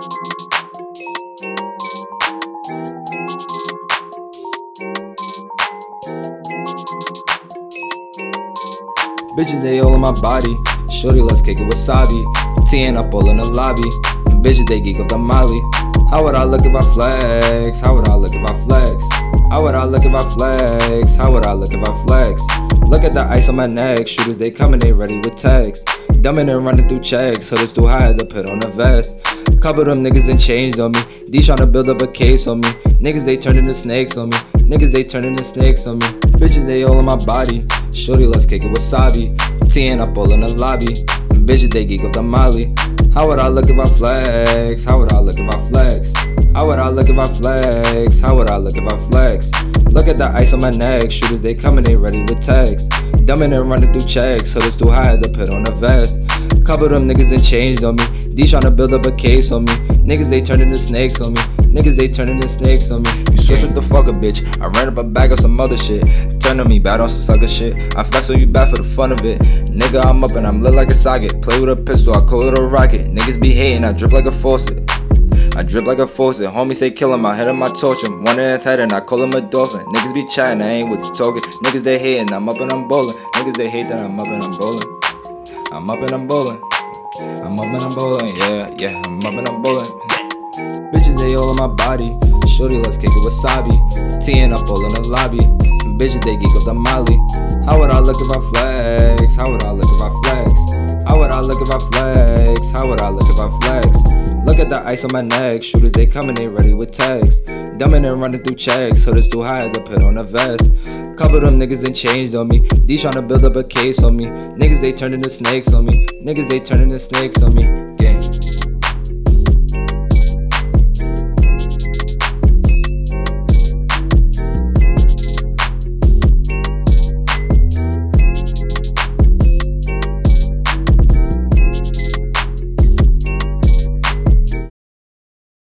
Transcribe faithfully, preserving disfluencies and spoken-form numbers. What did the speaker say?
Bitches, they all in my body. Shorty, let's kick it wasabi. Teeing up all in the lobby. Bitches, they geek up the molly. How would I look if I flex? How would I look if I flex? How would I look if I flex? How would I look if I flex? Look at the ice on my neck. Shooters, they coming, they ready with tags. Dumbing and running through checks. Hooders too high, to put on a vest. Couple of them niggas done changed on me. These tryna build up a case on me. Niggas, they turn into snakes on me. Niggas, they turn into snakes on me. Bitches, they all in my body. Shorty, let's kick it wasabi. Teeing up all in the lobby. Bitches, they geek up the molly. How would I look if I flex? How would I look if I flex? How would I look if I flex? How would I look if I flex? Look at the ice on my neck. Shooters, they coming, they ready with tags. Dumbing and running through checks. Hooders too high, to put on a vest. Couple of them niggas done changed on me. These tryna build up a case on me. Niggas, they turn into snakes on me. Niggas, they turn into snakes on me. You switch with the fucker, bitch. I ran up a bag of some other shit. Turn on me bad on some sucker shit. I flex on you bad for the fun of it. Nigga, I'm up and I'm lit like a socket. Play with a pistol, I call it a rocket. Niggas be hating, I drip like a faucet. I drip like a faucet. Homie say kill him, I hit him, I torch him. One in his head and I call him a dolphin. Niggas be chatting, I ain't with the talking. Niggas, they hating, I'm up and I'm bowling. Niggas, they hate that I'm up and I'm bowling. I'm up and I'm bowling. I'm up and I'm bowling, yeah, yeah, I'm up and I'm bowling. Bitches, they all in my body. Shorty, let's kick it wasabi. Teeing up all in the lobby. Bitches, they geek up the molly. How would I look if I flex? How would I look if I flex? How would I look if I flex? How would I look if I flex? Look at the ice on my neck. Shooters, they coming, they ready with tags. Dumbing and running through checks. Hooders too high, to put on a vest. Couple of them niggas done changed on me. These tryna build up a case on me. Niggas, they turn into snakes on me. Niggas, they turn into snakes on me. Gang.